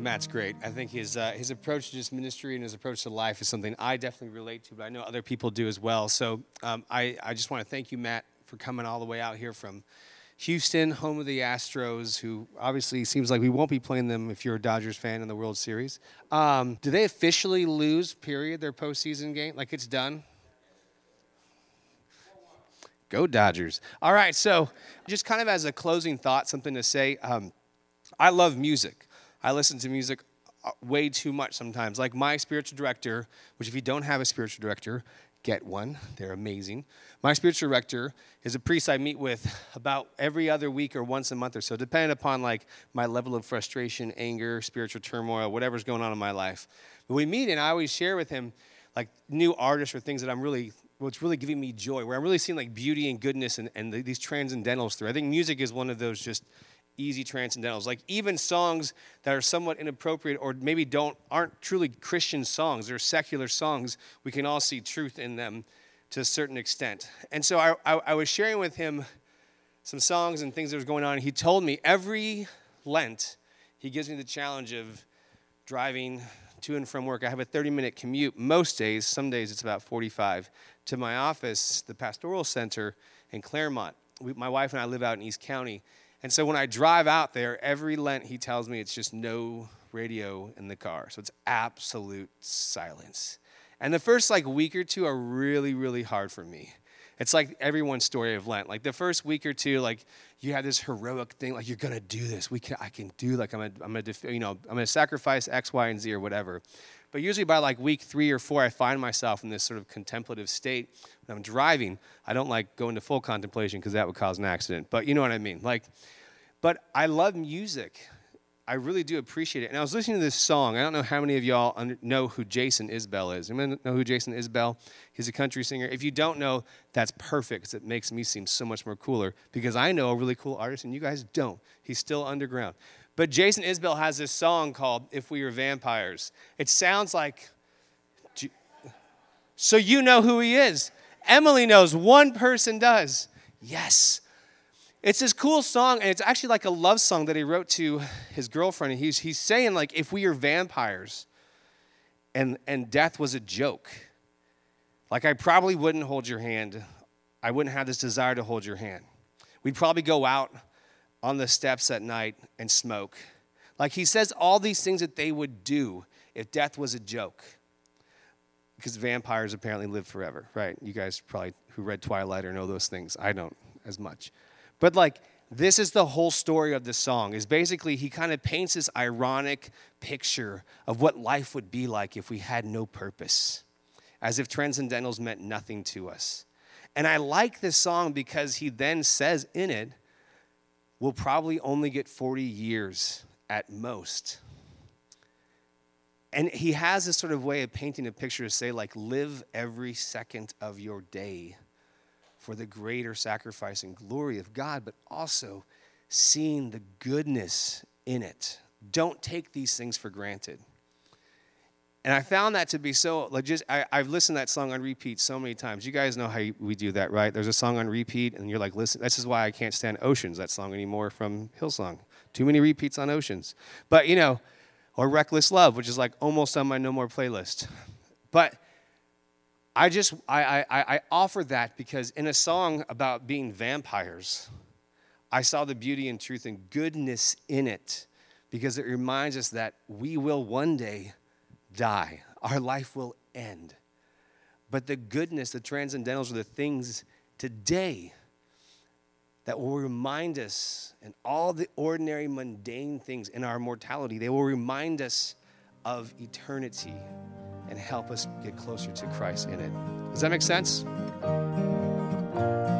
Matt's great. I think his approach to just ministry and his approach to life is something I definitely relate to, but I know other people do as well. So I just want to thank you, Matt, for coming all the way out here from Houston, home of the Astros, who obviously seems like we won't be playing them if you're a Dodgers fan in the World Series. Do they officially lose, period, their postseason game? Like it's done? Go Dodgers. All right, so just kind of as a closing thought, something to say. I love music. I listen to music way too much sometimes. Like my spiritual director, which if you don't have a spiritual director, get one. They're amazing. My spiritual director is a priest I meet with about every other week or once a month or so, depending upon like my level of frustration, anger, spiritual turmoil, whatever's going on in my life. But we meet and I always share with him like new artists or things that what's really giving me joy, where I'm really seeing like beauty and goodness and these transcendentals through. I think music is one of those just easy transcendentals. Like even songs that are somewhat inappropriate or maybe aren't truly Christian songs, they're secular songs, we can all see truth in them to a certain extent. And so I was sharing with him some songs and things that was going on. And he told me every Lent, he gives me the challenge of driving to and from work. I have a 30-minute commute most days. Some days it's about 45 to my office, the pastoral center in Claremont. My wife and I live out in East County. And so when I drive out there, every Lent, he tells me it's just no radio in the car. So it's absolute silence. And the first week or two are really, really hard for me. It's like everyone's story of Lent. Like the first week or two, you have this heroic thing, like you're gonna do this. I can do. I'm gonna sacrifice X, Y, and Z or whatever. But usually by week 3 or 4, I find myself in this sort of contemplative state. When I'm driving, I don't like go into full contemplation because that would cause an accident. But you know what I mean. But I love music. I really do appreciate it. And I was listening to this song. I don't know how many of y'all know who Jason Isbell is. Anyone know who Jason Isbell? He's a country singer. If you don't know, that's perfect because it makes me seem so much more cooler because I know a really cool artist and you guys don't. He's still underground. But Jason Isbell has this song called If We Were Vampires. It sounds like, so you know who he is. Emily knows. One person does. Yes. It's this cool song, and it's actually like a love song that he wrote to his girlfriend. And he's saying, if we were vampires and death was a joke, I probably wouldn't hold your hand. I wouldn't have this desire to hold your hand. We'd probably go out on the steps at night and smoke. He says all these things that they would do if death was a joke. Because vampires apparently live forever, right? You guys probably who read Twilight or know those things. I don't as much. But this is the whole story of the song, is basically he kind of paints this ironic picture of what life would be like if we had no purpose, as if transcendentals meant nothing to us. And I like this song because he then says in it, we'll probably only get 40 years at most. And he has this sort of way of painting a picture to say, live every second of your day for the greater sacrifice and glory of God, but also seeing the goodness in it. Don't take these things for granted. And I found that to be so, I've listened to that song on repeat so many times. You guys know how we do that, right? There's a song on repeat, and you're listen, this is why I can't stand Oceans, that song anymore from Hillsong. Too many repeats on Oceans. But, or Reckless Love, which is almost on my No More playlist. But I offer that because in a song about being vampires, I saw the beauty and truth and goodness in it because it reminds us that we will one day die. Our life will end. But the goodness, the transcendentals are the things today that will remind us and all the ordinary mundane things in our mortality, they will remind us of eternity and help us get closer to Christ in it. Does that make sense?